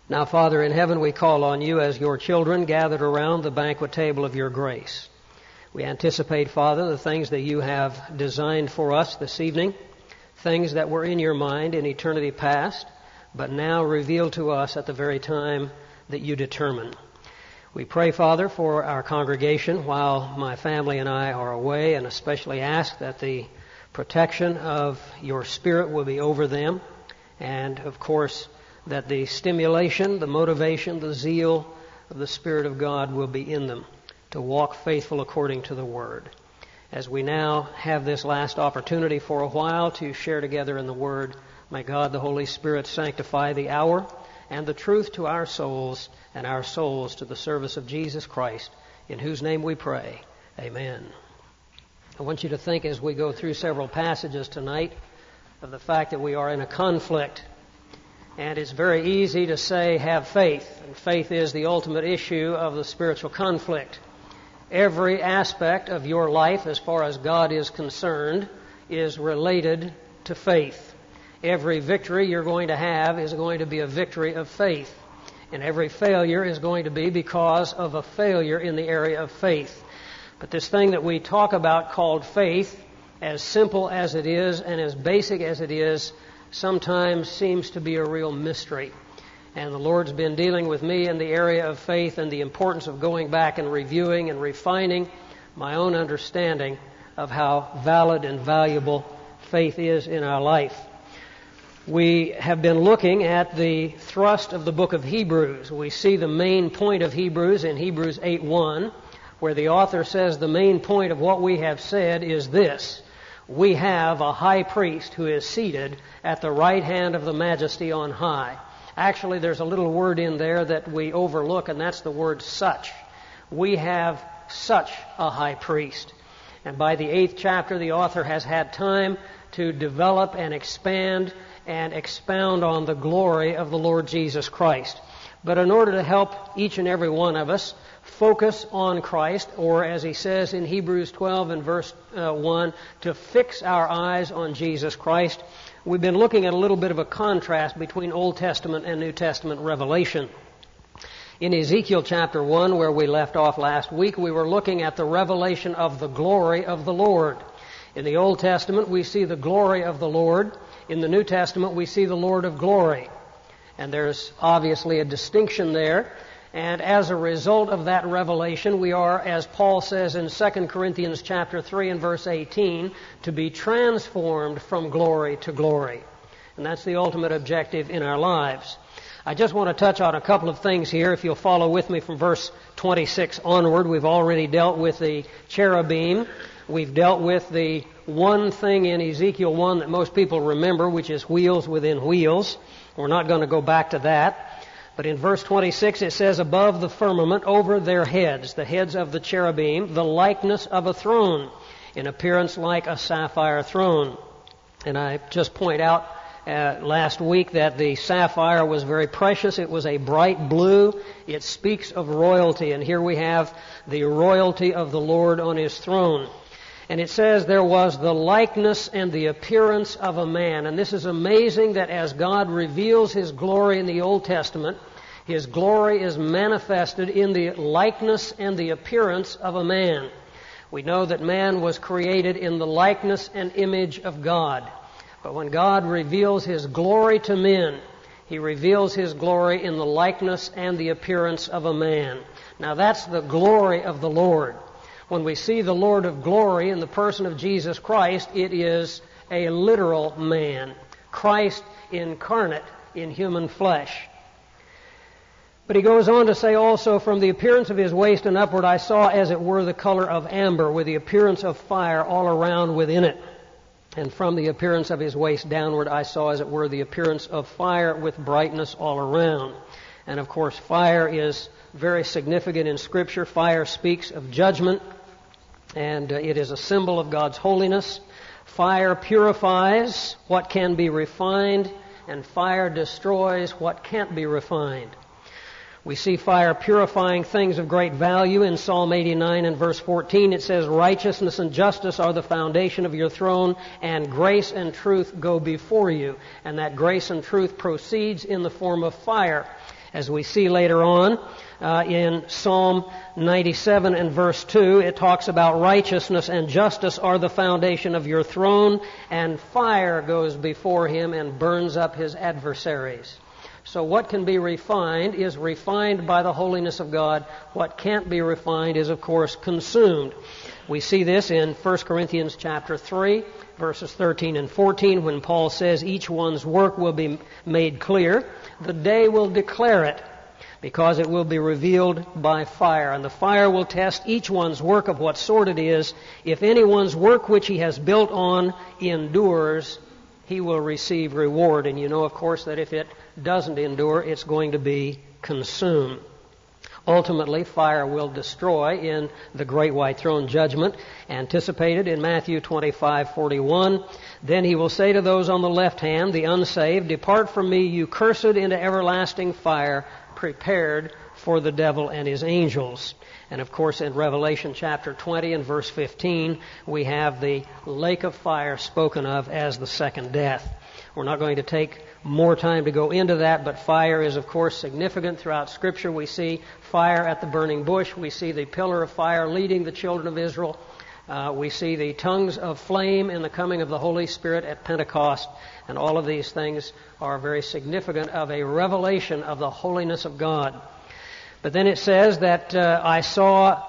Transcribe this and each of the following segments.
Now, Father in heaven, we call on you as your children gathered around the banquet table of your grace. We anticipate, Father, the things that you have designed for us this evening, things that were in your mind in eternity past, but now revealed to us at the very time that you determine. We pray, Father, for our congregation while my family and I are away, and especially ask that the protection of your Spirit will be over them, and, of course, that the stimulation, the motivation, the zeal of the Spirit of God will be in them to walk faithful according to the Word. As we now have this last opportunity for a while to share together in the Word, may God, the Holy Spirit, sanctify the hour and the truth to our souls and our souls to the service of Jesus Christ, in whose name we pray. Amen. I want you to think as we go through several passages tonight of the fact that we are in a conflict. And it's very easy to say, have faith. And faith is the ultimate issue of the spiritual conflict. Every aspect of your life, as far as God is concerned, is related to faith. Every victory you're going to have is going to be a victory of faith. And every failure is going to be because of a failure in the area of faith. But this thing that we talk about called faith, as simple as it is and as basic as it is, sometimes seems to be a real mystery. And the Lord's been dealing with me in the area of faith and the importance of going back and reviewing and refining my own understanding of how valid and valuable faith is in our life. We have been looking at the thrust of the book of Hebrews. We see the main point of Hebrews in Hebrews 8:1, where the author says the main point of what we have said is this: we have a high priest who is seated at the right hand of the majesty on high. Actually, there's a little word in there that we overlook, and that's the word such. We have such a high priest. And by the 8th chapter, the author has had time to develop and expand and expound on the glory of the Lord Jesus Christ. But in order to help each and every one of us focus on Christ, or as he says in Hebrews 12 and verse 1, to fix our eyes on Jesus Christ, we've been looking at a little bit of a contrast between Old Testament and New Testament revelation. In Ezekiel chapter 1, where we left off last week, we were looking at the revelation of the glory of the Lord. In the Old Testament, we see the glory of the Lord. In the New Testament, we see the Lord of glory. And there's obviously a distinction there. And as a result of that revelation, we are, as Paul says in 2 Corinthians chapter 3 and verse 18, to be transformed from glory to glory. And that's the ultimate objective in our lives. I just want to touch on a couple of things here. If you'll follow with me from verse 26 onward, we've already dealt with the cherubim. We've dealt with the one thing in Ezekiel 1 that most people remember, which is wheels within wheels. We're not going to go back to that. But in verse 26 it says, above the firmament, over their heads, the heads of the cherubim, the likeness of a throne, in appearance like a sapphire throne. And I just point out last week that the sapphire was very precious. It was a bright blue. It speaks of royalty. And here we have the royalty of the Lord on his throne. And it says there was the likeness and the appearance of a man. And this is amazing that as God reveals his glory in the Old Testament, his glory is manifested in the likeness and the appearance of a man. We know that man was created in the likeness and image of God. But when God reveals his glory to men, he reveals his glory in the likeness and the appearance of a man. Now that's the glory of the Lord. When we see the Lord of glory in the person of Jesus Christ, it is a literal man, Christ incarnate in human flesh. But he goes on to say also, from the appearance of his waist and upward, I saw as it were the color of amber, with the appearance of fire all around within it. And from the appearance of his waist downward, I saw as it were the appearance of fire with brightness all around. And of course, fire is very significant in Scripture. Fire speaks of judgment, and it is a symbol of God's holiness. Fire purifies what can be refined, and fire destroys what can't be refined. We see fire purifying things of great value in Psalm 89 and verse 14. It says, righteousness and justice are the foundation of your throne, and grace and truth go before you. And that grace and truth proceeds in the form of fire. As we see later on in Psalm 97 and verse 2, it talks about righteousness and justice are the foundation of your throne, and fire goes before him and burns up his adversaries. So what can be refined is refined by the holiness of God. What can't be refined is, of course, consumed. We see this in 1 Corinthians chapter 3, verses 13 and 14, when Paul says each one's work will be made clear. The day will declare it, because it will be revealed by fire. And the fire will test each one's work of what sort it is. If anyone's work which he has built on endures, he will receive reward. And you know, of course, that if it doesn't endure, it's going to be consumed. Ultimately, fire will destroy in the great white throne judgment, anticipated in Matthew 25:41. Then he will say to those on the left hand, the unsaved, depart from me, you cursed, into everlasting fire, prepared for the devil and his angels. And of course, in Revelation chapter 20 and verse 15, we have the lake of fire spoken of as the second death. We're not going to take more time to go into that, but fire is, of course, significant throughout Scripture. We see fire at the burning bush. We see the pillar of fire leading the children of Israel. We see the tongues of flame in the coming of the Holy Spirit at Pentecost. And all of these things are very significant of a revelation of the holiness of God. But then it says that I saw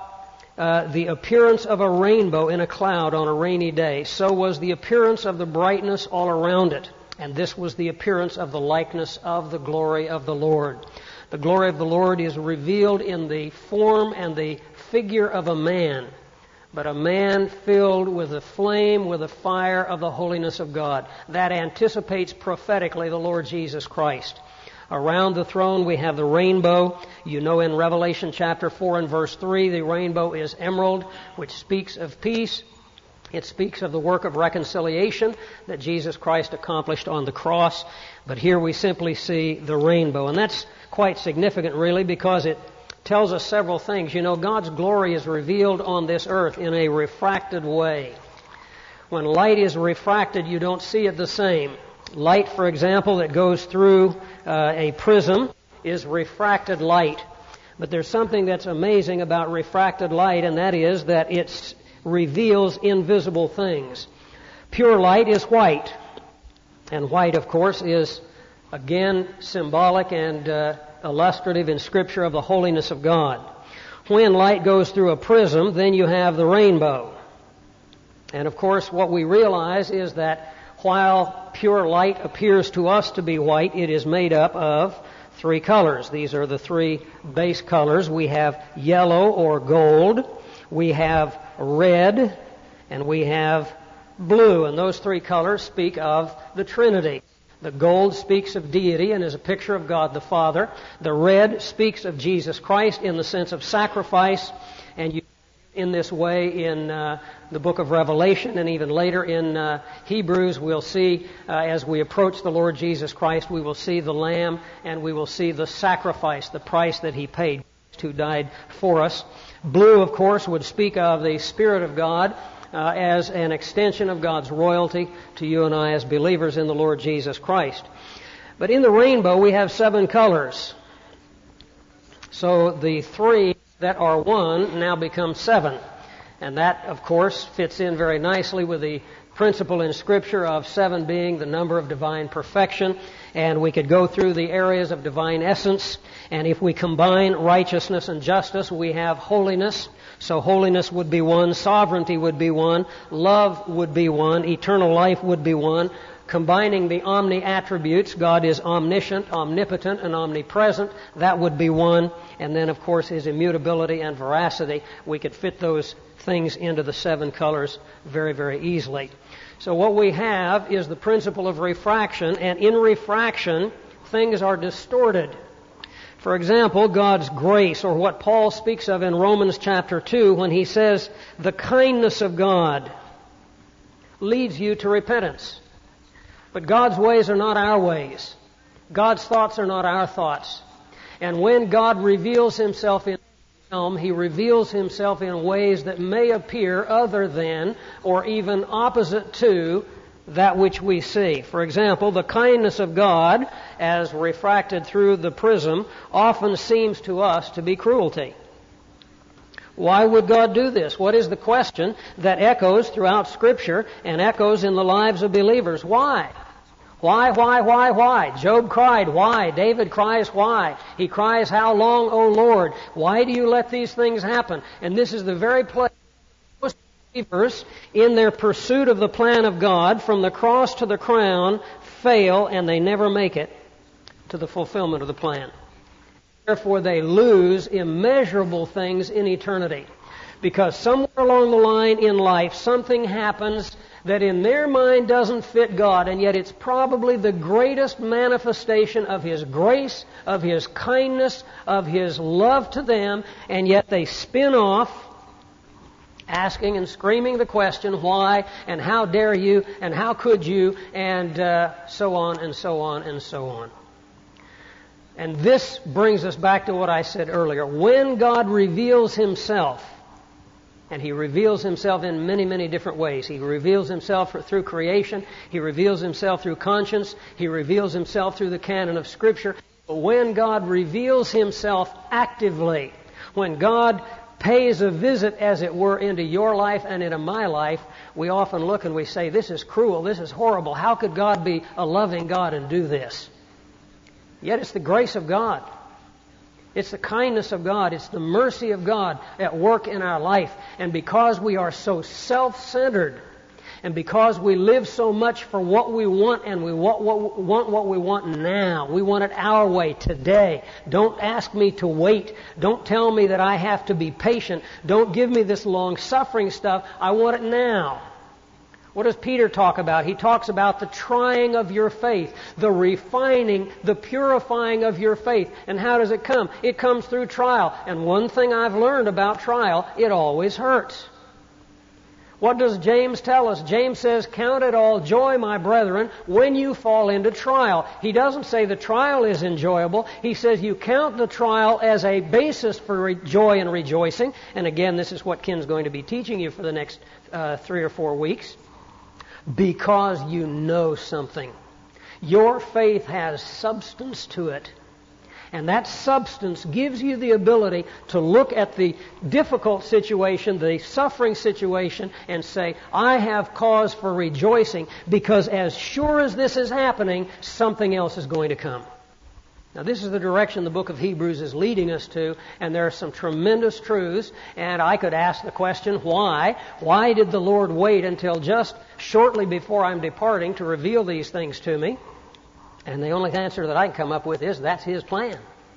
the appearance of a rainbow in a cloud on a rainy day. So was the appearance of the brightness all around it. And this was the appearance of the likeness of the glory of the Lord. The glory of the Lord is revealed in the form and the figure of a man, but a man filled with the flame, with the fire of the holiness of God. That anticipates prophetically the Lord Jesus Christ. Around the throne we have the rainbow. You know, in Revelation chapter 4 and verse 3, the rainbow is emerald, which speaks of peace. It speaks of the work of reconciliation that Jesus Christ accomplished on the cross. But here we simply see the rainbow. And that's quite significant, really, because it tells us several things. You know, God's glory is revealed on this earth in a refracted way. When light is refracted, you don't see it the same. Light, for example, that goes through a prism is refracted light. But there's something that's amazing about refracted light, and that is that it reveals invisible things. Pure light is white. And white, of course, is, again, symbolic and illustrative in Scripture of the holiness of God. When light goes through a prism, then you have the rainbow. And, of course, what we realize is that while pure light appears to us to be white, it is made up of three colors. These are the three base colors. We have yellow or gold, we have red, and we have blue. And those three colors speak of the Trinity. The gold speaks of deity and is a picture of God the Father. The red speaks of Jesus Christ in the sense of sacrifice. And you, in this way, in the book of Revelation and even later in Hebrews, we'll see as we approach the Lord Jesus Christ, we will see the Lamb and we will see the sacrifice, the price that He paid, who died for us. Blue, of course, would speak of the Spirit of God as an extension of God's royalty to you and I as believers in the Lord Jesus Christ. But in the rainbow, we have 7 colors. So the 3 that are 1 now become 7. And that, of course, fits in very nicely with the principle in Scripture of 7 being the number of divine perfection. And we could go through the areas of divine essence. And if we combine righteousness and justice, we have holiness. So holiness would be 1, sovereignty would be 1, love would be 1, eternal life would be 1. Combining the omni-attributes, God is omniscient, omnipotent, and omnipresent, that would be 1. And then, of course, His immutability and veracity. We could fit those things into the 7 colors very, very easily. So what we have is the principle of refraction, and in refraction, things are distorted. For example, God's grace, or what Paul speaks of in Romans chapter 2 when he says, the kindness of God leads you to repentance. But God's ways are not our ways. God's thoughts are not our thoughts. And when God reveals Himself in realm, He reveals Himself in ways that may appear other than or even opposite to that which we see. For example, the kindness of God, as refracted through the prism, often seems to us to be cruelty. Why would God do this? What is the question that echoes throughout Scripture and echoes in the lives of believers? Why? Why? Job cried, why? David cries, why? He cries, how long, O Lord? Why do you let these things happen? And this is the very place most believers, in their pursuit of the plan of God, from the cross to the crown, fail, and they never make it to the fulfillment of the plan. Therefore, they lose immeasurable things in eternity. Because somewhere along the line in life, something happens that in their mind doesn't fit God, and yet it's probably the greatest manifestation of His grace, of His kindness, of His love to them, and yet they spin off, asking and screaming the question, why, and how dare you, and how could you, and so on and so on and so on. And this brings us back to what I said earlier. When God reveals Himself, and He reveals Himself in many, many different ways. He reveals Himself through creation. He reveals Himself through conscience. He reveals Himself through the canon of Scripture. But when God reveals Himself actively, when God pays a visit, as it were, into your life and into my life, we often look and we say, this is cruel, this is horrible. How could God be a loving God and do this? Yet it's the grace of God. It's the kindness of God. It's the mercy of God at work in our life. And because we are so self-centered, and because we live so much for what we want, and we want what we want now. We want it our way, today. Don't ask me to wait. Don't tell me that I have to be patient. Don't give me this long-suffering stuff. I want it now. What does Peter talk about? He talks about the trying of your faith, the refining, the purifying of your faith. And how does it come? It comes through trial. And one thing I've learned about trial, it always hurts. What does James tell us? James says, count it all joy, my brethren, when you fall into trial. He doesn't say the trial is enjoyable. He says you count the trial as a basis for joy and rejoicing. And again, this is what Ken's going to be teaching you for the next 3 or 4 weeks. Because you know something. Your faith has substance to it. And that substance gives you the ability to look at the difficult situation, the suffering situation, and say, I have cause for rejoicing, because as sure as this is happening, something else is going to come. Now, this is the direction the book of Hebrews is leading us to, and there are some tremendous truths, and I could ask the question, why? Why did the Lord wait until just shortly before I'm departing to reveal these things to me? And the only answer that I can come up with is that's His plan.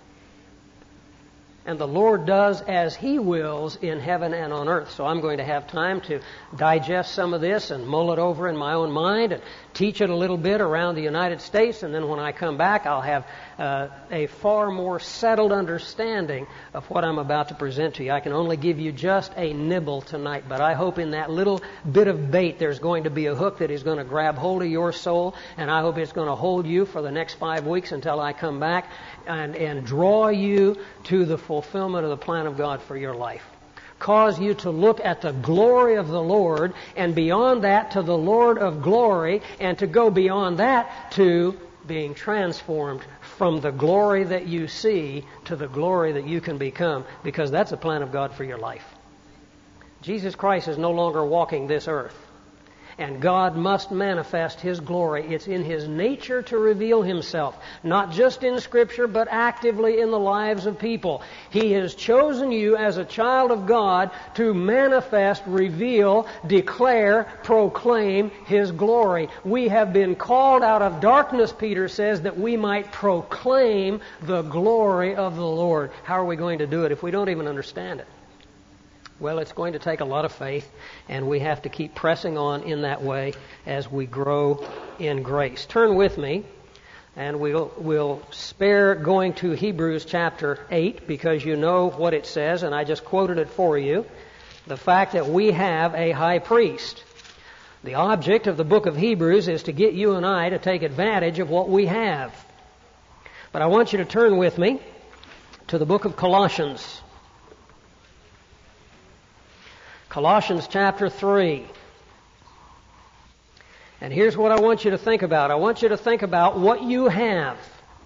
And the Lord does as He wills in heaven and on earth. So I'm going to have time to digest some of this and mull it over in my own mind and teach it a little bit around the United States. And then when I come back, I'll have a far more settled understanding of what I'm about to present to you. I can only give you just a nibble tonight, but I hope in that little bit of bait there's going to be a hook that is going to grab hold of your soul, and I hope it's going to hold you for the next 5 weeks until I come back and draw you to the fulfillment of the plan of God for your life. Cause you to look at the glory of the Lord, and beyond that to the Lord of glory, and to go beyond that to being transformed from the glory that you see to the glory that you can become, because that's the plan of God for your life. Jesus Christ is no longer walking this earth, and God must manifest His glory. It's in His nature to reveal Himself, not just in Scripture, but actively in the lives of people. He has chosen you as a child of God to manifest, reveal, declare, proclaim His glory. We have been called out of darkness, Peter says, that we might proclaim the glory of the Lord. How are we going to do it if we don't even understand it? Well, it's going to take a lot of faith, and we have to keep pressing on in that way as we grow in grace. Turn with me, and we'll spare going to Hebrews chapter 8, because you know what it says, and I just quoted it for you. The fact that we have a high priest. The object of the book of Hebrews is to get you and I to take advantage of what we have. But I want you to turn with me to the book of Colossians. Colossians chapter 3. And here's what I want you to think about. I want you to think about what you have.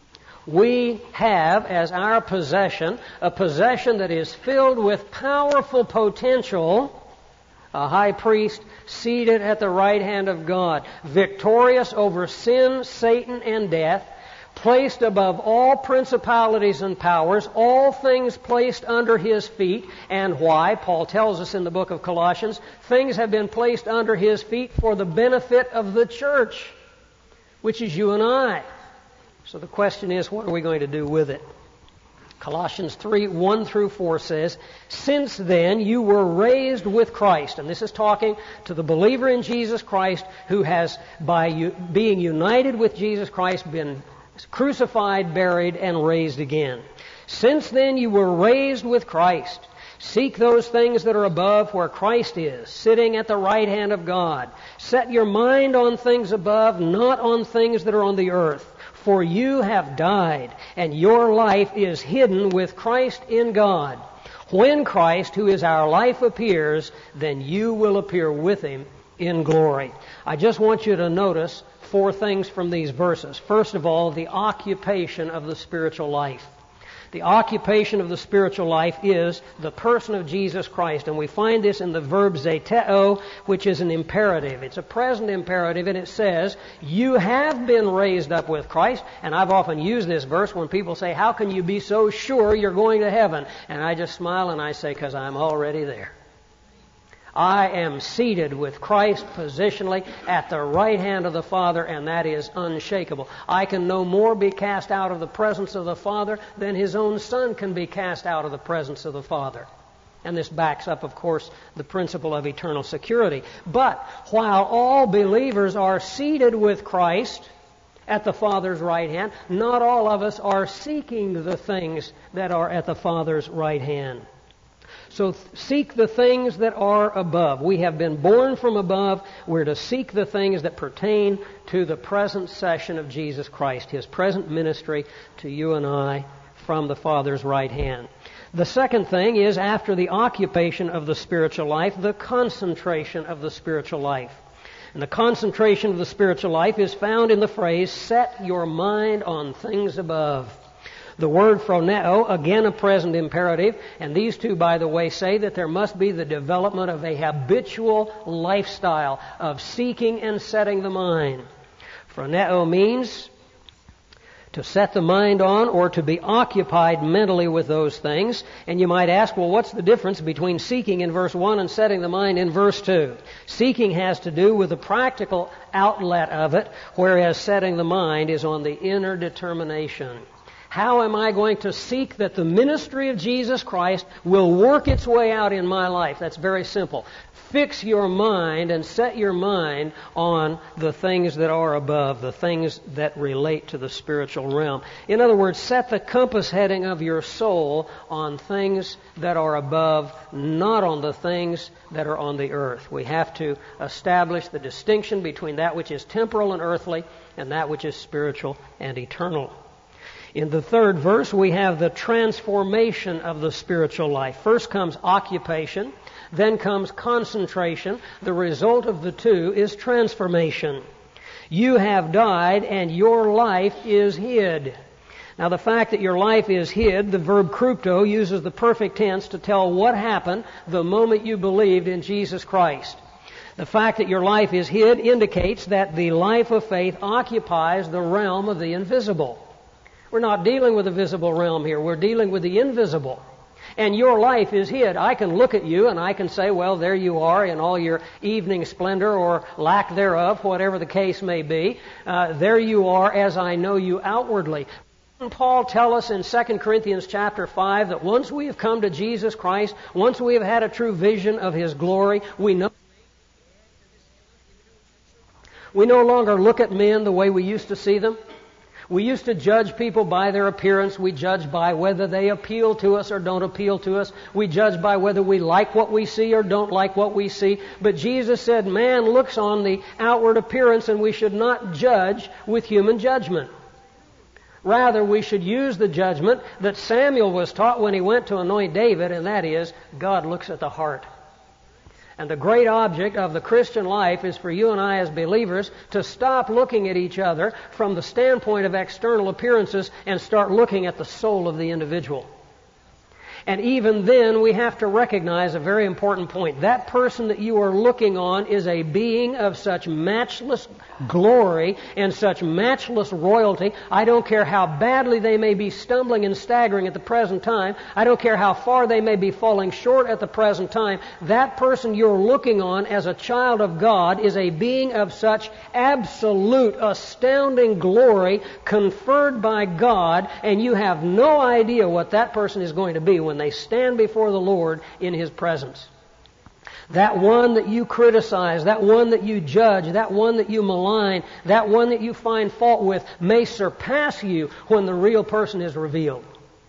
We have as our possession a possession that is filled with powerful potential, a high priest seated at the right hand of God, victorious over sin, Satan, and death, placed above all principalities and powers, all things placed under His feet. And why? Paul tells us in the book of Colossians, things have been placed under His feet for the benefit of the church, which is you and I. So the question is, what are we going to do with it? Colossians 3, 1 through 4 says, "Since then you were raised with Christ." And this is talking to the believer in Jesus Christ who has, by being united with Jesus Christ, been crucified, buried, and raised again. "Since then you were raised with Christ. Seek those things that are above where Christ is, sitting at the right hand of God. Set your mind on things above, not on things that are on the earth. For you have died, and your life is hidden with Christ in God. When Christ, who is our life, appears, then you will appear with Him in glory." I just want you to notice 4 things from these verses. First of all, the occupation of the spiritual life. The occupation of the spiritual life is the person of Jesus Christ. And we find this in the verb zeteo, which is an imperative. It's a present imperative, and it says, you have been raised up with Christ. And I've often used this verse when people say, how can you be so sure you're going to heaven? And I just smile and I say, because I'm already there. I am seated with Christ positionally at the right hand of the Father, and that is unshakable. I can no more be cast out of the presence of the Father than His own Son can be cast out of the presence of the Father. And this backs up, of course, the principle of eternal security. But while all believers are seated with Christ at the Father's right hand, not all of us are seeking the things that are at the Father's right hand. So seek the things that are above. We have been born from above. We're to seek the things that pertain to the present session of Jesus Christ, His present ministry to you and I from the Father's right hand. The second thing is, after the occupation of the spiritual life, the concentration of the spiritual life. And the concentration of the spiritual life is found in the phrase, set your mind on things above. The word phroneo, again a present imperative, and these two, by the way, say that there must be the development of a habitual lifestyle of seeking and setting the mind. Phroneo means to set the mind on or to be occupied mentally with those things. And you might ask, well, what's the difference between seeking in verse 1 and setting the mind in verse 2? Seeking has to do with the practical outlet of it, whereas setting the mind is on the inner determination. How am I going to seek that the ministry of Jesus Christ will work its way out in my life? That's very simple. Fix your mind and set your mind on the things that are above, the things that relate to the spiritual realm. In other words, set the compass heading of your soul on things that are above, not on the things that are on the earth. We have to establish the distinction between that which is temporal and earthly and that which is spiritual and eternal. In the third verse, we have the transformation of the spiritual life. First comes occupation, then comes concentration. The result of the two is transformation. You have died, and your life is hid. Now, the fact that your life is hid, the verb krypto uses the perfect tense to tell what happened the moment you believed in Jesus Christ. The fact that your life is hid indicates that the life of faith occupies the realm of the invisible. We're not dealing with the visible realm here. We're dealing with the invisible. And your life is hid. I can look at you and I can say, well, there you are in all your evening splendor or lack thereof, whatever the case may be. There you are as I know you outwardly. Paul tells us in 2 Corinthians chapter 5 that once we have come to Jesus Christ, once we have had a true vision of His glory, we no longer look at men the way we used to see them. We used to judge people by their appearance. We judge by whether they appeal to us or don't appeal to us. We judge by whether we like what we see or don't like what we see. But Jesus said man looks on the outward appearance, and we should not judge with human judgment. Rather, we should use the judgment that Samuel was taught when he went to anoint David, and that is, God looks at the heart. And the great object of the Christian life is for you and I as believers to stop looking at each other from the standpoint of external appearances and start looking at the soul of the individual. And even then, we have to recognize a very important point. That person that you are looking on is a being of such matchless glory and such matchless royalty. I don't care how badly they may be stumbling and staggering at the present time. I don't care how far they may be falling short at the present time. That person you're looking on as a child of God is a being of such absolute, astounding glory conferred by God, and you have no idea what that person is going to be when they stand before the Lord in His presence. That one that you criticize, that one that you judge, that one that you malign, that one that you find fault with may surpass you when the real person is revealed.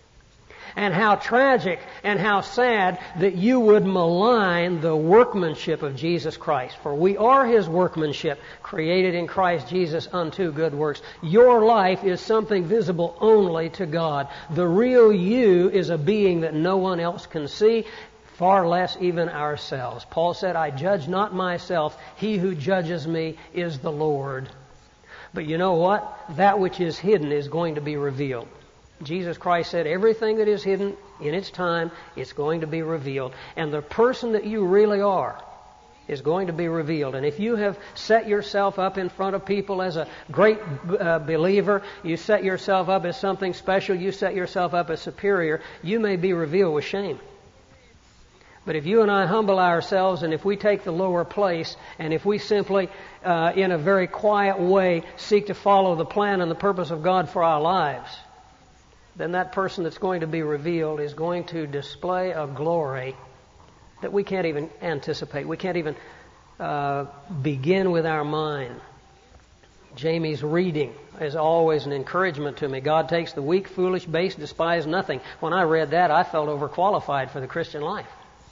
And how tragic and how sad that you would malign the workmanship of Jesus Christ. For we are His workmanship, created in Christ Jesus unto good works. Your life is something visible only to God. The real you is a being that no one else can see, far less even ourselves. Paul said, I judge not myself. He who judges me is the Lord. But you know what? That which is hidden is going to be revealed. Jesus Christ said everything that is hidden in its time, it's going to be revealed. And the person that you really are is going to be revealed. And if you have set yourself up in front of people as a great believer, you set yourself up as something special, you set yourself up as superior, you may be revealed with shame. But if you and I humble ourselves, and if we take the lower place, and if we simply, in a very quiet way, seek to follow the plan and the purpose of God for our lives, then that person that's going to be revealed is going to display a glory that we can't even anticipate. We can't even begin with our mind. Jamie's reading is always an encouragement to me. God takes the weak, foolish, base, despise nothing. When I read that, I felt overqualified for the Christian life.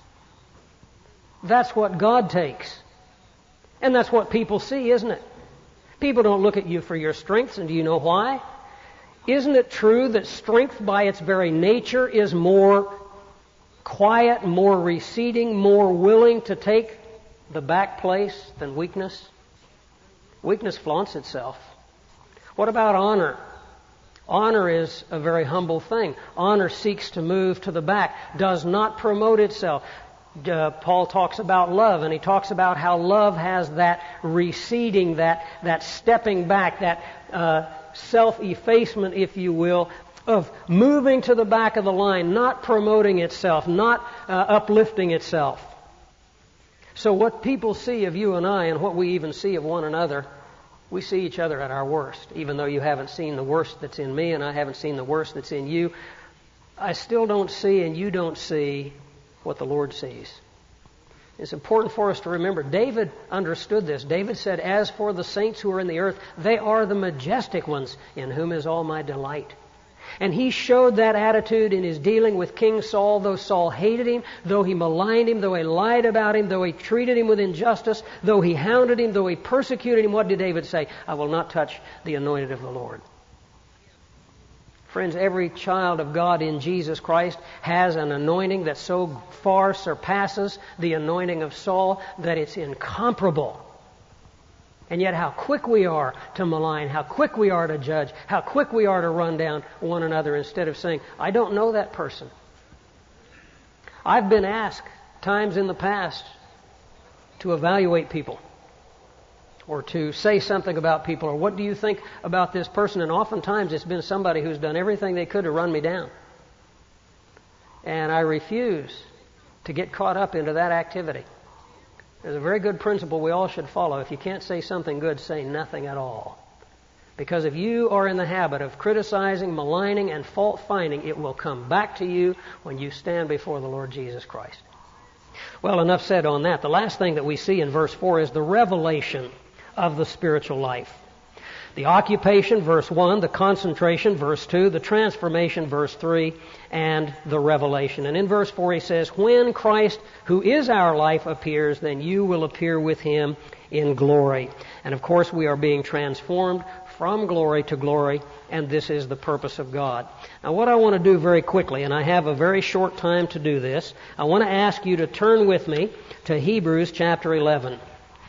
That's what God takes. And that's what people see, isn't it? People don't look at you for your strengths, and do you know why? Isn't it true that strength by its very nature is more quiet, more receding, more willing to take the back place than weakness? Weakness flaunts itself. What about honor? Honor is a very humble thing. Honor seeks to move to the back, does not promote itself. Paul talks about love, and he talks about how love has that receding, that stepping back, that self-effacement, if you will, of moving to the back of the line, not promoting itself, not uplifting itself. So what people see of you and I, and what we even see of one another, we see each other at our worst. Even though you haven't seen the worst that's in me and I haven't seen the worst that's in you, I still don't see and you don't see what the Lord sees. It's important for us to remember, David understood this. David said, as for the saints who are in the earth, they are the majestic ones, in whom is all my delight. And he showed that attitude in his dealing with King Saul, though Saul hated him, though he maligned him, though he lied about him, though he treated him with injustice, though he hounded him, though he persecuted him. What did David say? I will not touch the anointed of the Lord. Friends, every child of God in Jesus Christ has an anointing that so far surpasses the anointing of Saul that it's incomparable. And yet how quick we are to malign, how quick we are to judge, how quick we are to run down one another instead of saying, I don't know that person. I've been asked times in the past to evaluate people, or to say something about people, or what do you think about this person? And oftentimes it's been somebody who's done everything they could to run me down. And I refuse to get caught up into that activity. There's a very good principle we all should follow. If you can't say something good, say nothing at all. Because if you are in the habit of criticizing, maligning, and fault-finding, it will come back to you when you stand before the Lord Jesus Christ. Well, enough said on that. The last thing that we see in verse 4 is the revelation of the spiritual life. The occupation, verse 1, the concentration, verse 2, the transformation, verse 3, and the revelation. And in verse 4 he says, when Christ, who is our life, appears, then you will appear with him in glory. And of course we are being transformed from glory to glory, and this is the purpose of God. Now what I want to do very quickly, and I have a very short time to do this, I want to ask you to turn with me to Hebrews chapter 11.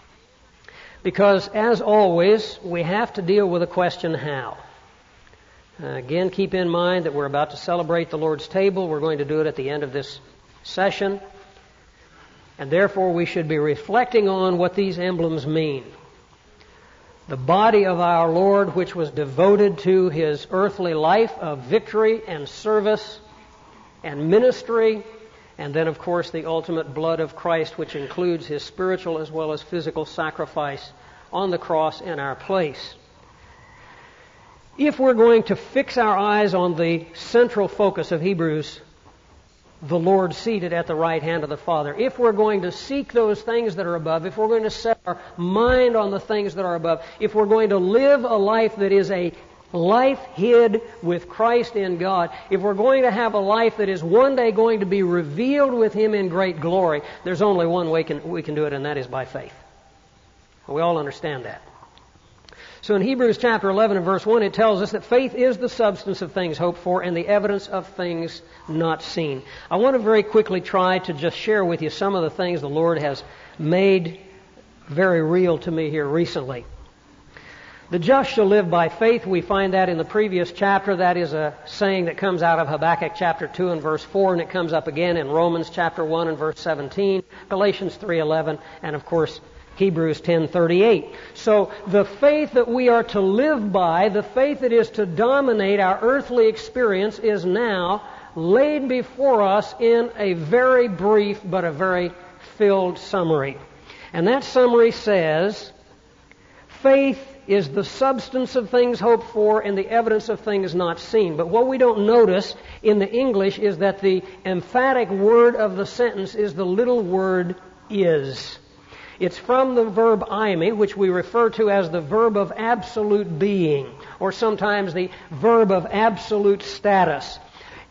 Because, as always, we have to deal with the question, how? Again, keep in mind that we're about to celebrate the Lord's table. We're going to do it at the end of this session. And therefore, we should be reflecting on what these emblems mean. The body of our Lord, which was devoted to His earthly life of victory and service and ministry, and then, of course, the ultimate blood of Christ, which includes His spiritual as well as physical sacrifice on the cross in our place. If we're going to fix our eyes on the central focus of Hebrews, the Lord seated at the right hand of the Father, if we're going to seek those things that are above, if we're going to set our mind on the things that are above, if we're going to live a life that is a life hid with Christ in God, if we're going to have a life that is one day going to be revealed with Him in great glory, there's only one way we can do it, and that is by faith. We all understand that. So in Hebrews chapter 11 and verse 1, it tells us that faith is the substance of things hoped for and the evidence of things not seen. I want to very quickly try to just share with you some of the things the Lord has made very real to me here recently. The just shall live by faith. We find that in the previous chapter. That is a saying that comes out of Habakkuk chapter 2 and verse 4, and it comes up again in Romans chapter 1 and verse 17, Galatians 3:11, and of course Hebrews 10:38. So the faith that we are to live by, the faith that is to dominate our earthly experience, is now laid before us in a very brief but a very filled summary. And that summary says, faith is the substance of things hoped for and the evidence of things not seen. But what we don't notice in the English is that the emphatic word of the sentence is the little word is. It's from the verb eimi, which we refer to as the verb of absolute being, or sometimes the verb of absolute status.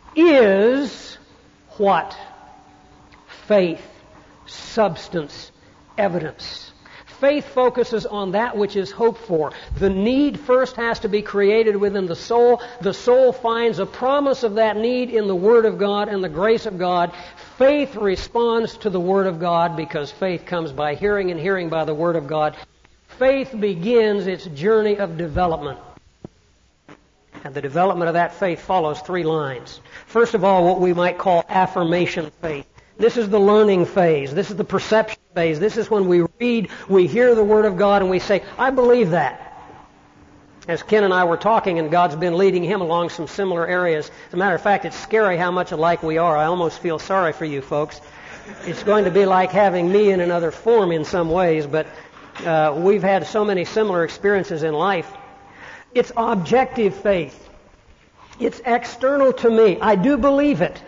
Is what? Faith, substance, evidence. Faith focuses on that which is hoped for. The need first has to be created within the soul. The soul finds a promise of that need in the Word of God and the grace of God. Faith responds to the Word of God because faith comes by hearing and hearing by the Word of God. Faith begins its journey of development. And the development of that faith follows three lines. First of all, what we might call affirmation faith. This is the learning phase. This is the perception phase. This is when we read, we hear the Word of God, and we say, I believe that. As Ken and I were talking, and God's been leading him along some similar areas. As a matter of fact, it's scary how much alike we are. I almost feel sorry for you folks. It's going to be like having me in another form in some ways, but we've had so many similar experiences in life. It's objective faith. It's external to me. I do believe it.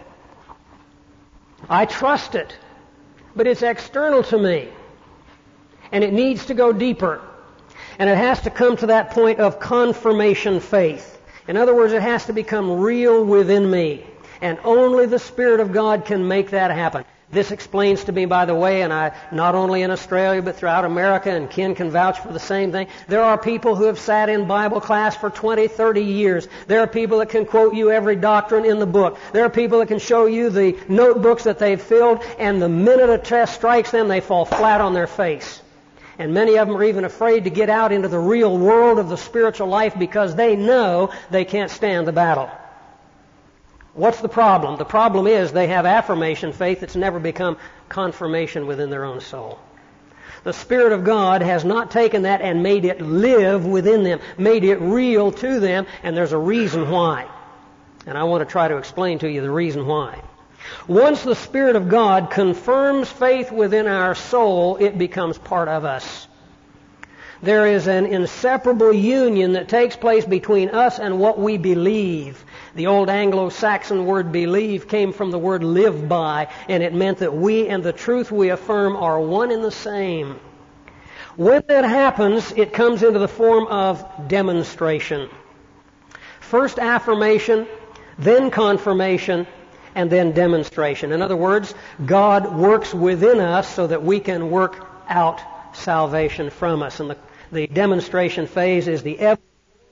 I trust it, but it's external to me, and it needs to go deeper, and it has to come to that point of confirmation faith. In other words, it has to become real within me, and only the Spirit of God can make that happen. This explains to me, by the way, and I, not only in Australia, but throughout America, and Ken can vouch for the same thing, there are people who have sat in Bible class for 20, 30 years. There are people that can quote you every doctrine in the book. There are people that can show you the notebooks that they've filled, and the minute a test strikes them, they fall flat on their face. And many of them are even afraid to get out into the real world of the spiritual life because they know they can't stand the battle. What's the problem? The problem is they have affirmation faith that's never become confirmation within their own soul. The Spirit of God has not taken that and made it live within them, made it real to them, and there's a reason why. And I want to try to explain to you the reason why. Once the Spirit of God confirms faith within our soul, it becomes part of us. There is an inseparable union that takes place between us and what we believe. The old Anglo-Saxon word believe came from the word live by, and it meant that we and the truth we affirm are one and the same. When that happens, it comes into the form of demonstration. First affirmation, then confirmation, and then demonstration. In other words, God works within us so that we can work out salvation from us. And the demonstration phase is the evidence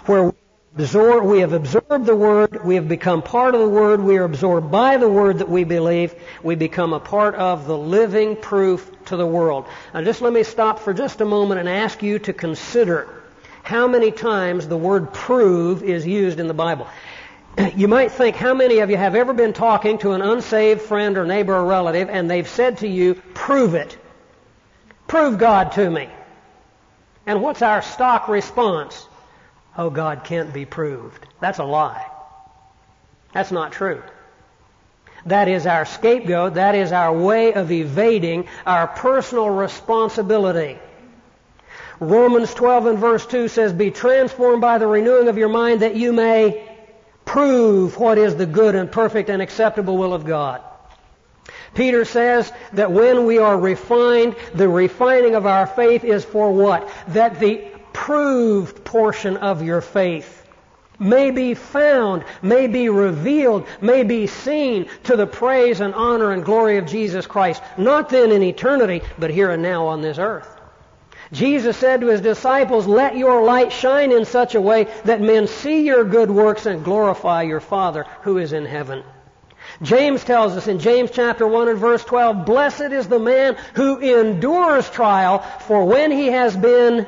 where we have absorbed the Word, we have become part of the Word, we are absorbed by the Word that we believe, we become a part of the living proof to the world. Now just let me stop for just a moment and ask you to consider how many times the word prove is used in the Bible. You might think, how many of you have ever been talking to an unsaved friend or neighbor or relative and they've said to you, prove it. Prove God to me. And what's our stock response? Oh, God can't be proved. That's a lie. That's not true. That is our scapegoat. That is our way of evading our personal responsibility. Romans 12 and verse 2 says, be transformed by the renewing of your mind that you may prove what is the good and perfect and acceptable will of God. Peter says that when we are refined, the refining of our faith is for what? That the proved portion of your faith may be found, may be revealed, may be seen to the praise and honor and glory of Jesus Christ. Not then in eternity, but here and now on this earth. Jesus said to His disciples, let your light shine in such a way that men see your good works and glorify your Father who is in heaven. James tells us in James chapter 1 and verse 12, blessed is the man who endures trial, for when he has been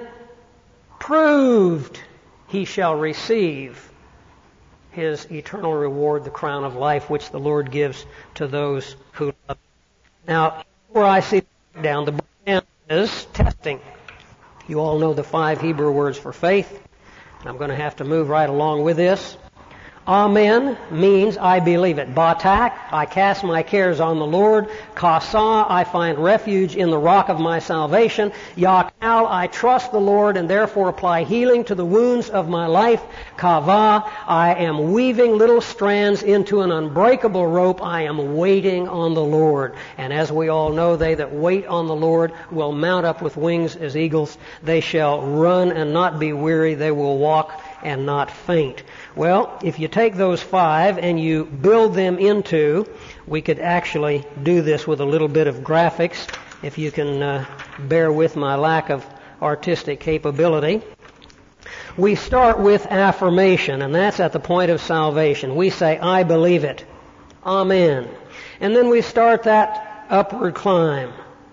proved, he shall receive his eternal reward, the crown of life, which the Lord gives to those who love Him. Now, where I see the breakdown is testing. You all know the 5 Hebrew words for faith. I'm going to have to move right along with this. Amen means I believe it. Batak, I cast my cares on the Lord. Kasa, I find refuge in the rock of my salvation. Yakal, I trust the Lord and therefore apply healing to the wounds of my life. Kava, I am weaving little strands into an unbreakable rope. I am waiting on the Lord. And as we all know, they that wait on the Lord will mount up with wings as eagles. They shall run and not be weary. They will walk and not faint. Well, if you take those 5 and you build them into, we could actually do this with a little bit of graphics, if you can bear with my lack of artistic capability. We start with affirmation, and that's at the point of salvation. We say, I believe it. Amen. And then we start that upward climb.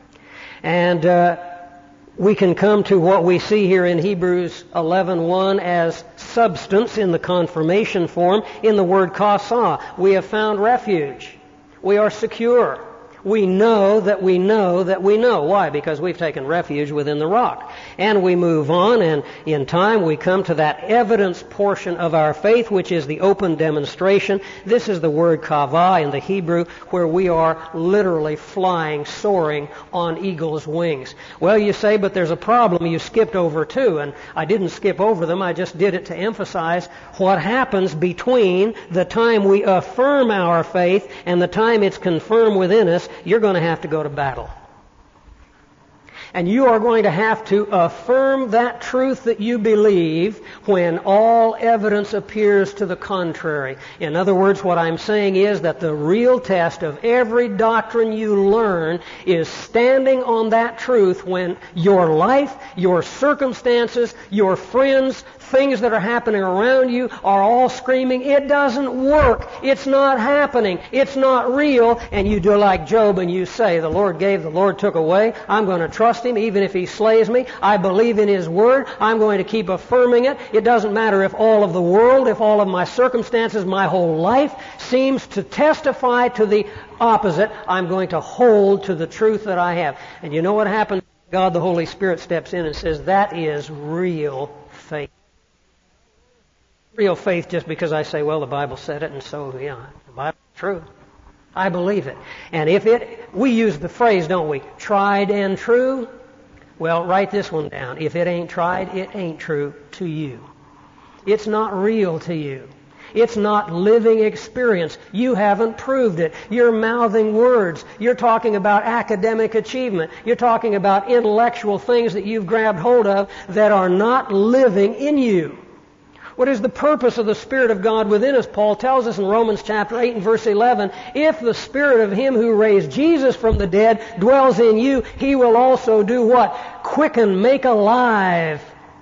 And we can come to what we see here in Hebrews 11:1 as substance in the confirmation form in the word kasa. We have found refuge. We are secure. We know that we know that we know. Why? Because we've taken refuge within the rock. And we move on, and in time we come to that evidence portion of our faith, which is the open demonstration. This is the word kava in the Hebrew, where we are literally flying, soaring on eagle's wings. Well, you say, but there's a problem. You skipped over 2, and I didn't skip over them. I just did it to emphasize what happens between the time we affirm our faith and the time it's confirmed within us. You're going to have to go to battle. And you are going to have to affirm that truth that you believe when all evidence appears to the contrary. In other words, what I'm saying is that the real test of every doctrine you learn is standing on that truth when your life, your circumstances, your friends, things that are happening around you are all screaming, it doesn't work, it's not happening, it's not real, and you do like Job and you say, the Lord gave, the Lord took away, I'm going to trust Him even if He slays me, I believe in His Word, I'm going to keep affirming it. It doesn't matter if all of the world, if all of my circumstances, my whole life seems to testify to the opposite, I'm going to hold to the truth that I have. And you know what happens? God the Holy Spirit steps in and says, that is real faith. Real faith just because I say, well, the Bible said it, and so, yeah, the Bible's true. I believe it. And if we use the phrase, don't we? Tried and true. Well, write this one down. If it ain't tried, it ain't true to you. It's not real to you. It's not living experience. You haven't proved it. You're mouthing words. You're talking about academic achievement. You're talking about intellectual things that you've grabbed hold of that are not living in you. What is the purpose of the Spirit of God within us? Paul tells us in Romans chapter 8 and verse 11, if the Spirit of Him who raised Jesus from the dead dwells in you, He will also do what? Quicken, make alive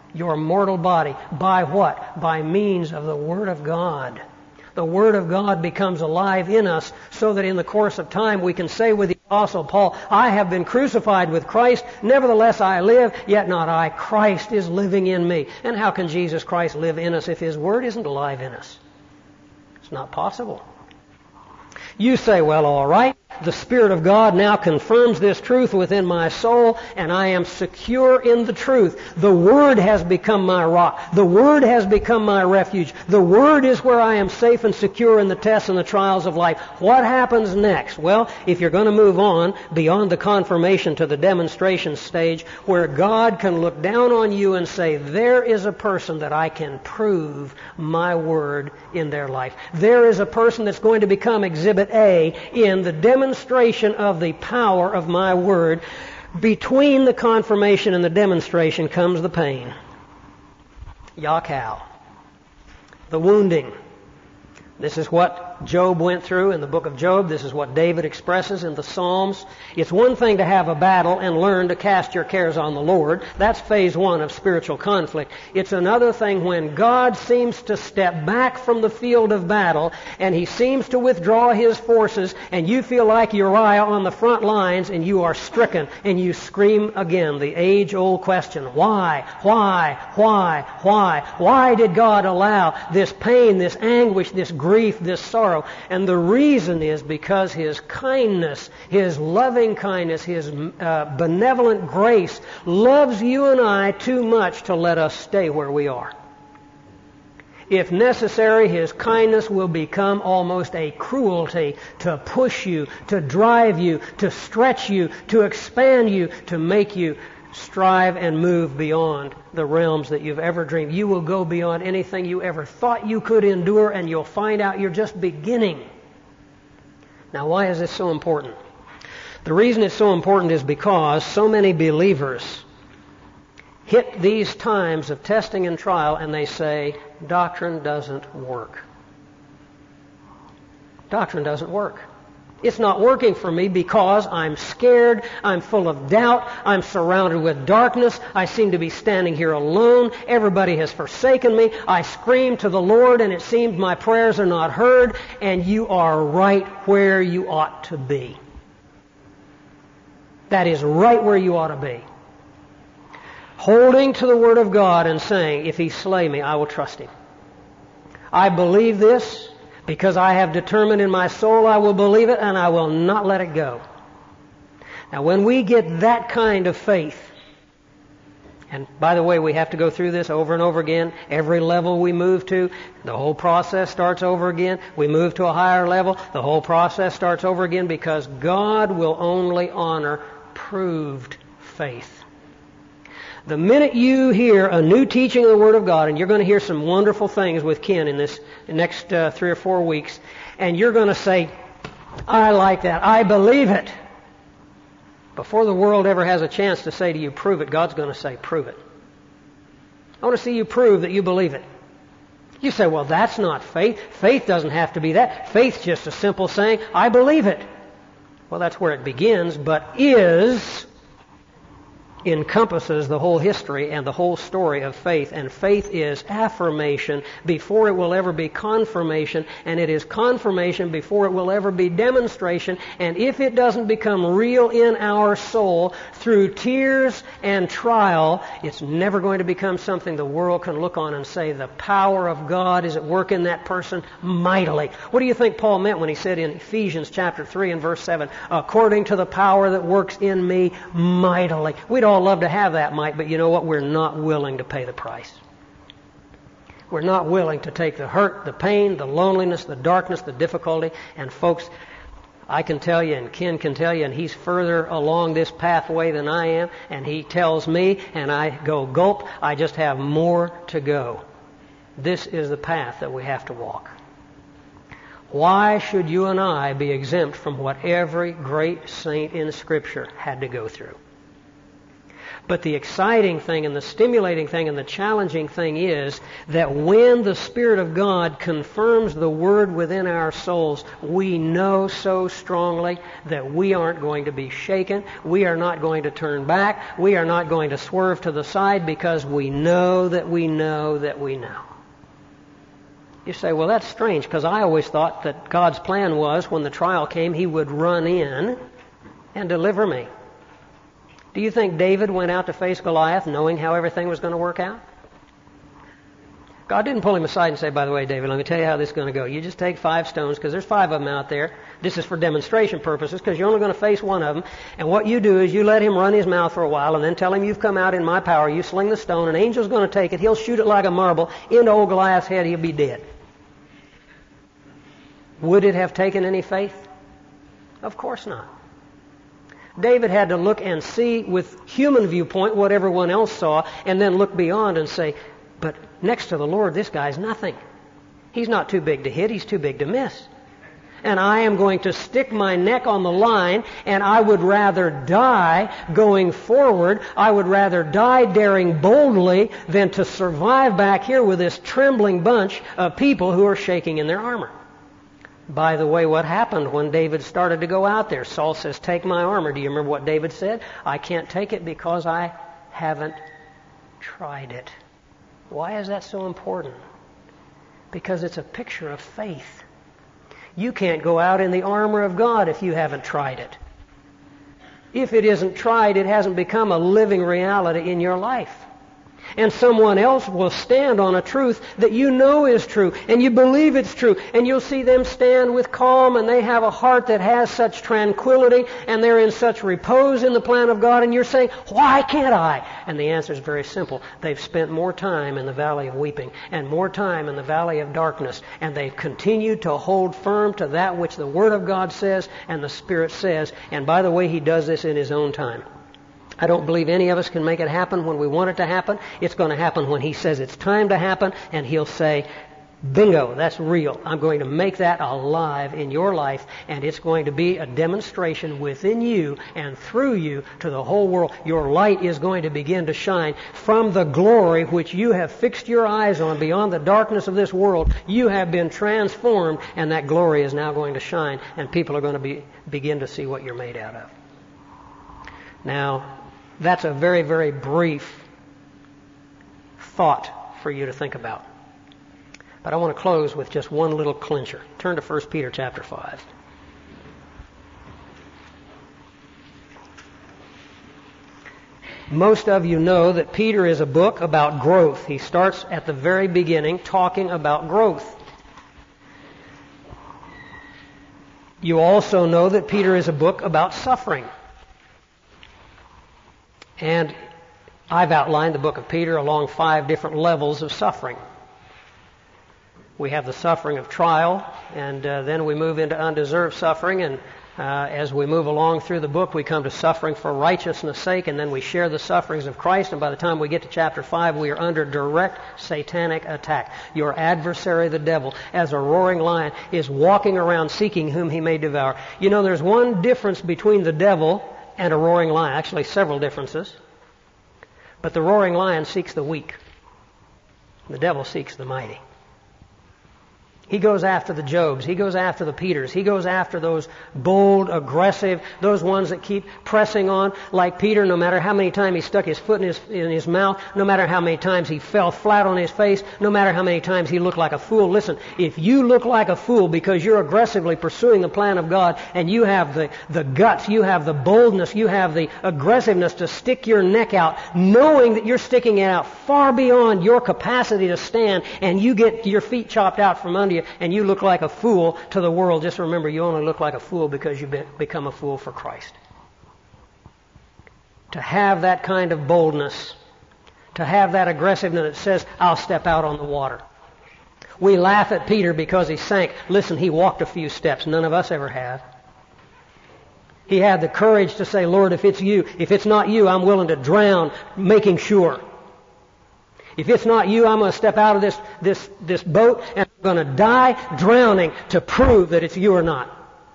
your mortal body. By what? By means of the Word of God. The Word of God becomes alive in us so that in the course of time we can say with the Apostle Paul, I have been crucified with Christ, nevertheless I live, yet not I. Christ is living in me. And how can Jesus Christ live in us if His Word isn't alive in us? It's not possible. You say, well, all right, the Spirit of God now confirms this truth within my soul, and I am secure in the truth. The Word has become my rock. The Word has become my refuge. The Word is where I am safe and secure in the tests and the trials of life. What happens next? Well, if you're going to move on beyond the confirmation to the demonstration stage, where God can look down on you and say, there is a person that I can prove my Word in their life. There is a person that's going to become Exhibit A in the demonstration of the power of my Word. Between the confirmation and the demonstration comes the pain. Yakal. The wounding. This is what Job went through in the book of Job. This is what David expresses in the Psalms. It's one thing to have a battle and learn to cast your cares on the Lord. That's phase one of spiritual conflict. It's another thing when God seems to step back from the field of battle and He seems to withdraw His forces and you feel like Uriah on the front lines and you are stricken and you scream again the age-old question, why? Why did God allow this pain, this anguish, this grief, this sorrow? And the reason is because His kindness, His loving kindness, His benevolent grace loves you and I too much to let us stay where we are. If necessary, His kindness will become almost a cruelty to push you, to drive you, to stretch you, to expand you, to make you strive and move beyond the realms that you've ever dreamed. You will go beyond anything you ever thought you could endure, and you'll find out you're just beginning. Now, why is this so important? The reason it's so important is because so many believers hit these times of testing and trial and they say, doctrine doesn't work. Doctrine doesn't work. It's not working for me because I'm scared, I'm full of doubt, I'm surrounded with darkness, I seem to be standing here alone, everybody has forsaken me, I scream to the Lord and it seems my prayers are not heard, and you are right where you ought to be. That is right where you ought to be. Holding to the Word of God and saying, if He slay me, I will trust Him. I believe this. Because I have determined in my soul I will believe it and I will not let it go. Now when we get that kind of faith, and by the way, we have to go through this over and over again. Every level we move to, the whole process starts over again. We move to a higher level, the whole process starts over again because God will only honor proved faith. The minute you hear a new teaching of the Word of God, and you're going to hear some wonderful things with Ken in this next 3 or 4 weeks, and you're going to say, I like that, I believe it. Before the world ever has a chance to say to you, prove it, God's going to say, prove it. I want to see you prove that you believe it. You say, well, that's not faith. Faith doesn't have to be that. Faith's just a simple saying, I believe it. Well, that's where it begins, but is encompasses the whole history and the whole story of faith. And faith is affirmation before it will ever be confirmation, and it is confirmation before it will ever be demonstration. And if it doesn't become real in our soul through tears and trial, it's never going to become something the world can look on and say, the power of God is at work in that person mightily. What do you think Paul meant when he said in Ephesians chapter 3 and verse 7, according to the power that works in me mightily? We'd all love to have that might, but you know what? We're not willing to pay the price. We're not willing to take the hurt, the pain, the loneliness, the darkness, the difficulty. And folks, I can tell you, and Ken can tell you, and he's further along this pathway than I am, and he tells me, and I go gulp, I just have more to go. This is the path that we have to walk. Why should you and I be exempt from what every great saint in Scripture had to go through? But the exciting thing and the stimulating thing and the challenging thing is that when the Spirit of God confirms the Word within our souls, we know so strongly that we aren't going to be shaken. We are not going to turn back. We are not going to swerve to the side because we know that we know that we know. You say, well, that's strange, because I always thought that God's plan was when the trial came, He would run in and deliver me. Do you think David went out to face Goliath knowing how everything was going to work out? God didn't pull him aside and say, by the way, David, let me tell you how this is going to go. You just take 5 stones, because there's 5 of them out there. This is for demonstration purposes, because you're only going to face one of them. And what you do is you let him run his mouth for a while, and then tell him you've come out in my power. You sling the stone, an angel's going to take it. He'll shoot it like a marble into old Goliath's head. He'll be dead. Would it have taken any faith? Of course not. David had to look and see with human viewpoint what everyone else saw, and then look beyond and say, but next to the Lord, this guy's nothing. He's not too big to hit, he's too big to miss. And I am going to stick my neck on the line, and I would rather die going forward. I would rather die daring boldly than to survive back here with this trembling bunch of people who are shaking in their armor. By the way, what happened when David started to go out there? Saul says, take my armor. Do you remember what David said? I can't take it because I haven't tried it. Why is that so important? Because it's a picture of faith. You can't go out in the armor of God if you haven't tried it. If it isn't tried, it hasn't become a living reality in your life. And someone else will stand on a truth that you know is true, and you believe it's true, and you'll see them stand with calm, and they have a heart that has such tranquility, and they're in such repose in the plan of God, and you're saying, why can't I? And the answer is very simple. They've spent more time in the valley of weeping, and more time in the valley of darkness, and they've continued to hold firm to that which the Word of God says, and the Spirit says, and by the way, He does this in His own time. I don't believe any of us can make it happen when we want it to happen. It's going to happen when He says it's time to happen, and He'll say, bingo, that's real. I'm going to make that alive in your life, and it's going to be a demonstration within you and through you to the whole world. Your light is going to begin to shine from the glory which you have fixed your eyes on beyond the darkness of this world. You have been transformed, and that glory is now going to shine, and people are going to begin to see what you're made out of. Now, that's a very, very brief thought for you to think about. But I want to close with just one little clincher. Turn to 1 Peter chapter 5. Most of you know that Peter is a book about growth. He starts at the very beginning talking about growth. You also know that Peter is a book about suffering. And I've outlined the book of Peter along 5 different levels of suffering. We have the suffering of trial, and then we move into undeserved suffering, and as we move along through the book, we come to suffering for righteousness' sake, and then we share the sufferings of Christ, and by the time we get to chapter 5, we are under direct satanic attack. Your adversary, the devil, as a roaring lion, is walking around seeking whom he may devour. You know, there's one difference between the devil and a roaring lion. Actually, several differences. But the roaring lion seeks the weak. The devil seeks the mighty. He goes after the Jobs. He goes after the Peters. He goes after those bold, aggressive, those ones that keep pressing on like Peter, no matter how many times he stuck his foot in his mouth, no matter how many times he fell flat on his face, no matter how many times he looked like a fool. Listen, if you look like a fool because you're aggressively pursuing the plan of God, and you have the guts, you have the boldness, you have the aggressiveness to stick your neck out, knowing that you're sticking it out far beyond your capacity to stand, and you get your feet chopped out from under you, and you look like a fool to the world, just remember you only look like a fool because you've become a fool for Christ. To have that kind of boldness, to have that aggressiveness that says, I'll step out on the water. We laugh at Peter because he sank. Listen, he walked a few steps. None of us ever have. He had the courage to say, Lord, if it's you, if it's not you, I'm willing to drown, making sure. If it's not you, I'm going to step out of this boat and I'm going to die drowning to prove that it's you or not.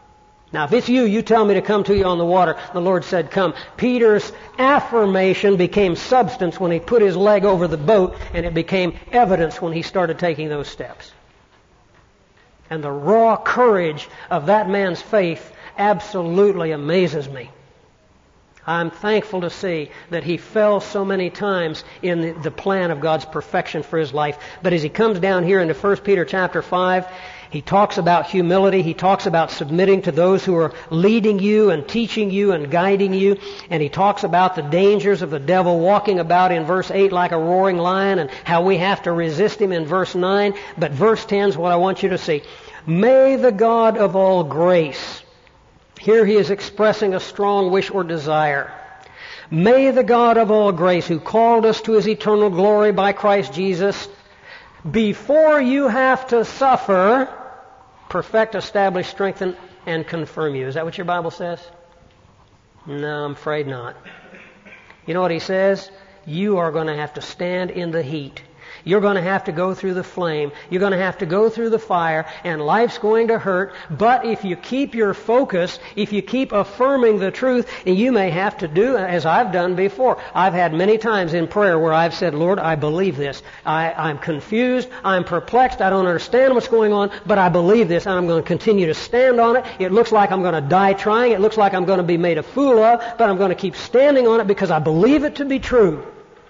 Now, if it's you, you tell me to come to you on the water. The Lord said, come. Peter's affirmation became substance when he put his leg over the boat, and it became evidence when he started taking those steps. And the raw courage of that man's faith absolutely amazes me. I'm thankful to see that he fell so many times in the plan of God's perfection for his life. But as he comes down here into 1 Peter chapter 5, he talks about humility. He talks about submitting to those who are leading you and teaching you and guiding you. And he talks about the dangers of the devil walking about in verse 8 like a roaring lion and how we have to resist him in verse 9. But verse 10 is what I want you to see. May the God of all grace. Here he is expressing a strong wish or desire. May the God of all grace, who called us to his eternal glory by Christ Jesus, before you have to suffer, perfect, establish, strengthen, and confirm you. Is that what your Bible says? No, I'm afraid not. You know what he says? You are going to have to stand in the heat. You're going to have to go through the flame. You're going to have to go through the fire, and life's going to hurt. But if you keep your focus, if you keep affirming the truth, and you may have to do as I've done before. I've had many times in prayer where I've said, Lord, I believe this. I'm confused. I'm perplexed. I don't understand what's going on, but I believe this, and I'm going to continue to stand on it. It looks like I'm going to die trying. It looks like I'm going to be made a fool of, but I'm going to keep standing on it because I believe it to be true.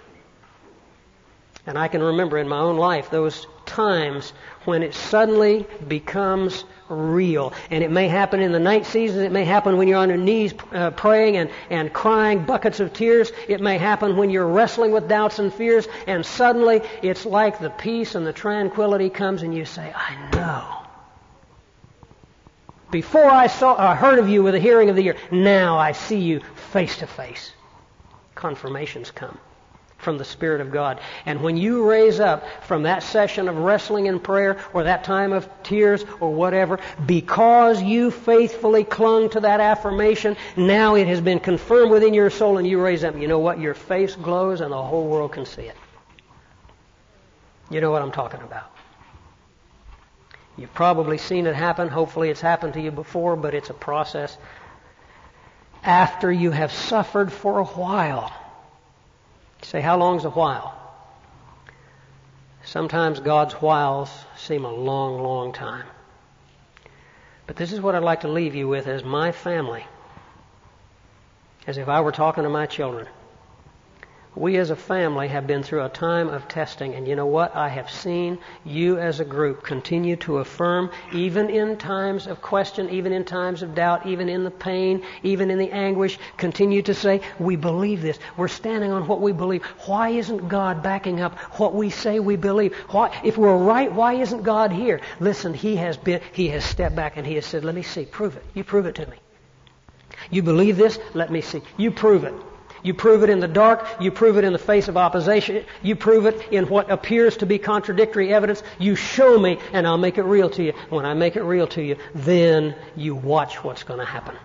And I can remember in my own life those times when it suddenly becomes real. And it may happen in the night seasons. It may happen when you're on your knees praying and crying buckets of tears. It may happen when you're wrestling with doubts and fears. And suddenly it's like the peace and the tranquility comes and you say, I know. Before I heard of you with the hearing of the ear, now I see you face to face. Confirmations come from the Spirit of God. And when you raise up from that session of wrestling in prayer or that time of tears or whatever, because you faithfully clung to that affirmation, now it has been confirmed within your soul and you raise up. You know what? Your face glows and the whole world can see it. You know what I'm talking about. You've probably seen it happen. Hopefully it's happened to you before, but it's a process. After you have suffered for a while. Say, how long's a while? Sometimes God's whiles seem a long, long time. But this is what I'd like to leave you with as my family. As if I were talking to my children. We as a family have been through a time of testing, and you know what? I have seen you as a group continue to affirm, even in times of question, even in times of doubt, even in the pain, even in the anguish, continue to say, we believe this. We're standing on what we believe. Why isn't God backing up what we say we believe? Why, if we're right, why isn't God here? Listen, He has stepped back and He has said, let me see, prove it. You prove it to me. You believe this? Let me see. You prove it. You prove it in the dark. You prove it in the face of opposition. You prove it in what appears to be contradictory evidence. You show me, and I'll make it real to you. When I make it real to you, then you watch what's going to happen.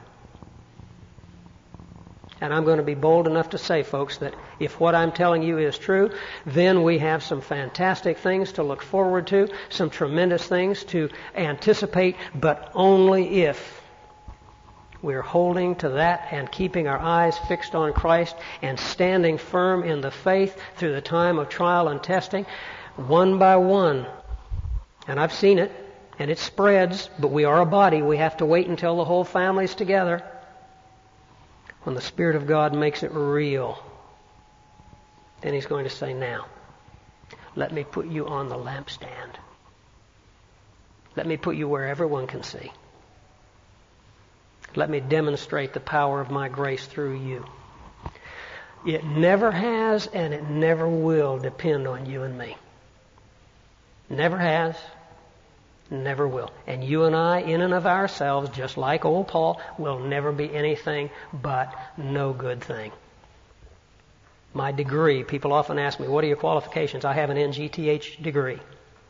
And I'm going to be bold enough to say, folks, that if what I'm telling you is true, then we have some fantastic things to look forward to, some tremendous things to anticipate, but only if we're holding to that and keeping our eyes fixed on Christ and standing firm in the faith through the time of trial and testing, one by one. And I've seen it, and it spreads, but we are a body. We have to wait until the whole family's together. When the Spirit of God makes it real, then He's going to say, now, let me put you on the lampstand. Let me put you where everyone can see. Let me demonstrate the power of my grace through you. It never has and it never will depend on you and me. Never has, never will. And you and I, in and of ourselves, just like old Paul, will never be anything but no good thing. My degree, people often ask me, what are your qualifications? I have an NGTH degree.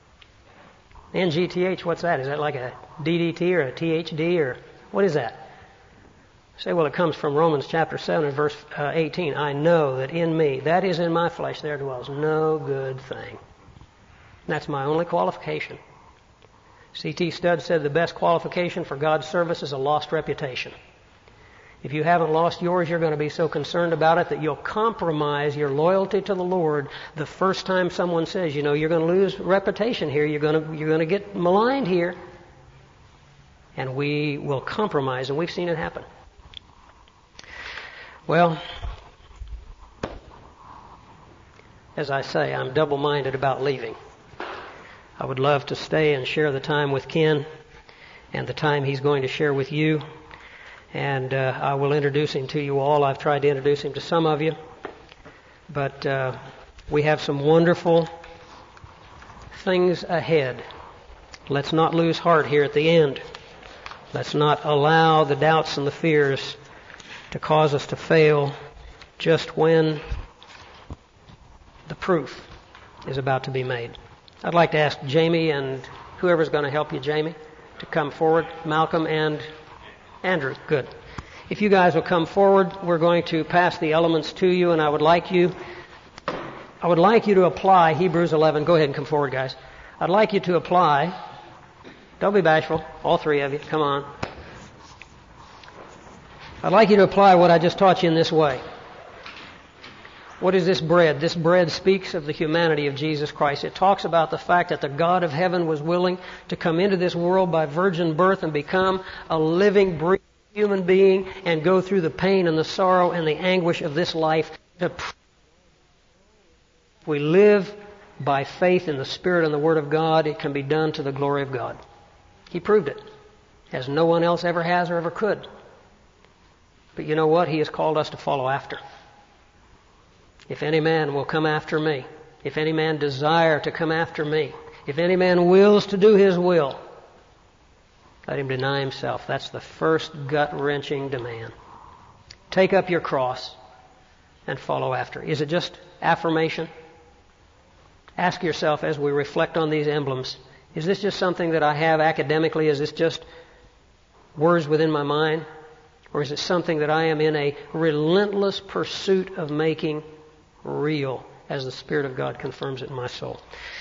NGTH, what's that? Is that like a DDT or a THD or what is that? Say, well, it comes from Romans chapter 7 and verse 18. I know that in me, that is in my flesh, there dwells no good thing. That's my only qualification. C.T. Studd said the best qualification for God's service is a lost reputation. If you haven't lost yours, you're going to be so concerned about it that you'll compromise your loyalty to the Lord the first time someone says, you know, you're going to lose reputation here, you're going to get maligned here. And we will compromise, and we've seen it happen. Well, as I say, I'm double-minded about leaving. I would love to stay and share the time with Ken and the time he's going to share with you. And I will introduce him to you all. I've tried to introduce him to some of you. But we have some wonderful things ahead. Let's not lose heart here at the end. Let's not allow the doubts and the fears to cause us to fail just when the proof is about to be made. I'd like to ask Jamie and whoever's going to help you, Jamie, to come forward. Malcolm and Andrew, good. If you guys will come forward, we're going to pass the elements to you, and I would like you to apply Hebrews 11. Go ahead and come forward, guys. I'd like you to apply. Don't be bashful, all three of you. Come on. I'd like you to apply what I just taught you in this way. What is this bread? This bread speaks of the humanity of Jesus Christ. It talks about the fact that the God of heaven was willing to come into this world by virgin birth and become a living, breathing human being and go through the pain and the sorrow and the anguish of this life. We live by faith in the Spirit and the Word of God. It can be done to the glory of God. He proved it, as no one else ever has or ever could. But you know what? He has called us to follow after. If any man will come after me, if any man desire to come after me, if any man wills to do his will, let him deny himself. That's the first gut-wrenching demand. Take up your cross and follow after. Is it just affirmation? Ask yourself as we reflect on these emblems, is this just something that I have academically? Is this just words within my mind? Or is it something that I am in a relentless pursuit of making real as the Spirit of God confirms it in my soul?